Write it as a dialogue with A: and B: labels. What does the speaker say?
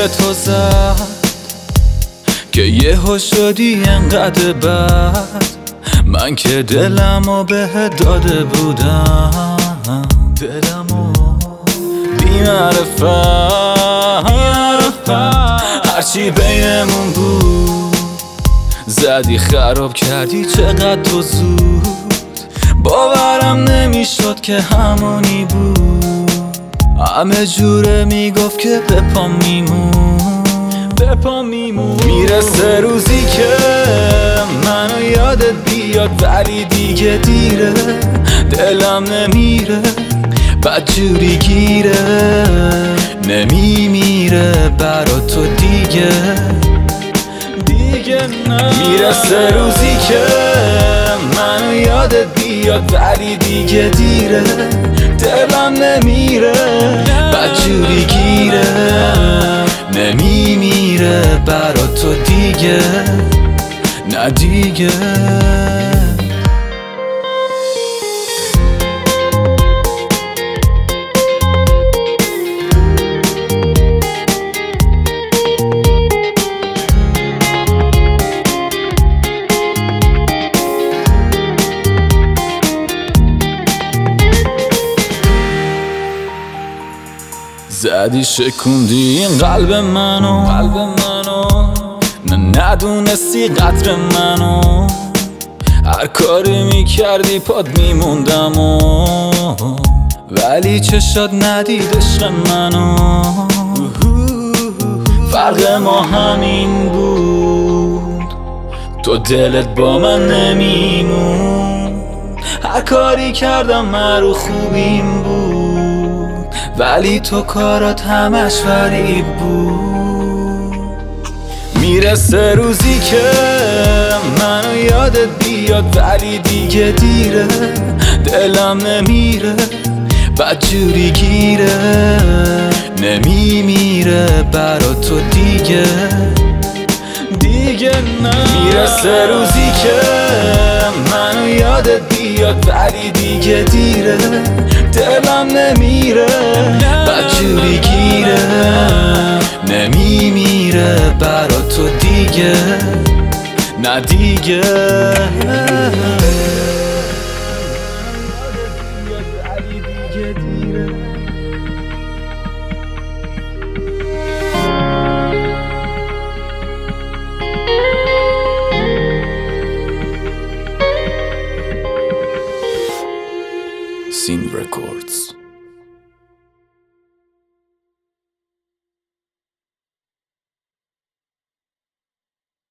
A: دل تو زد که یهو شدی انقدر بد. من که دلمو بهت داده بودم، دلمو بی معرفت هرچی بینمون بود زدی خراب کردی چقدر تو زود. باورم نمیشد که همونی بود، همه جوره میگفت که به پا میمون. میرسه روزی که منو یادت بیاد ولی دیگه دیره، دلم نمیره بدجوری گیره، نمیمیره برا تو دیگه نه. میرسه روزی که منو یادت بیاد ولی دیگه دیره، دلم نمیره بدجوری گیره، نمیمیره برا تو دیگه نه دیگه. زدی شکوندی این قلب منو نه ندونستی قدر منو، هر کاری میکردی پاد میموندم ولی چشات ندید عشق منو. فرق ما همین بود، تو دلت با من نمیمون. هر کاری کردم مرو خوبیم بود ولی تو کارات همش فریب بود. میرسه روزی که منو یادت بیاد ولی دیگه دیره، دلم نمیره بدجوری گیره، نمیمیره برا تو دیگه نه. میرسه روزی که منو یادت بیاد ولی دیگه دیره، دلم نمیره بدجوری گیره، نمیمیره برا تو دیگه نه دیگه. Scene Records.